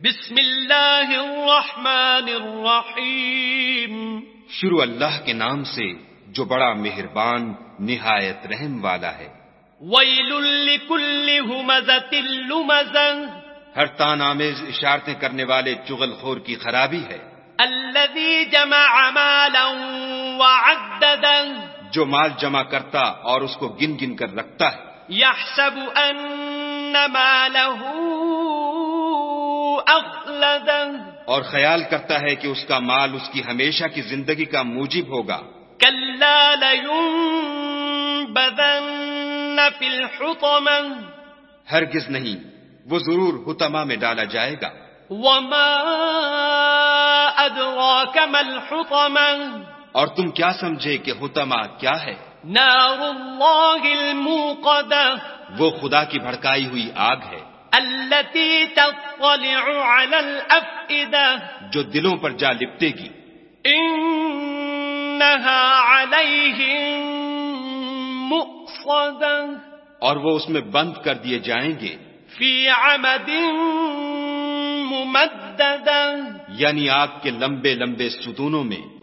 بسم اللہ الرحمن الرحیم شروع اللہ کے نام سے جو بڑا مہربان نہایت رحم والا ہے۔ ویل لکل ہمزۃ لمزہ ہر تان آمیز اشارتیں کرنے والے چغل خور کی خرابی ہے۔ الذی جمع مالا وعددہ جو مال جمع کرتا اور اس کو گن گن کر رکھتا ہے۔ یحسب ان مالہ اخلدہ اور خیال کرتا ہے کہ اس کا مال اس کی ہمیشہ کی زندگی کا موجب ہوگا۔ کلا لینبذن فی الحطمہ ہرگز نہیں، وہ ضرور حطمہ میں ڈالا جائے گا۔ وما ادراک ما الحطمہ اور تم کیا سمجھے کہ حطمہ کیا ہے؟ نار اللہ الموقدہ وہ خدا کی بھڑکائی ہوئی آگ ہے، التي تطلع على الافئدہ جو دلوں پر جا لپٹے گی۔ انہا علیہم مؤصدہ اور وہ اس میں بند کر دیے جائیں گے، فی عمد ممددہ یعنی آگ کے لمبے لمبے ستونوں میں۔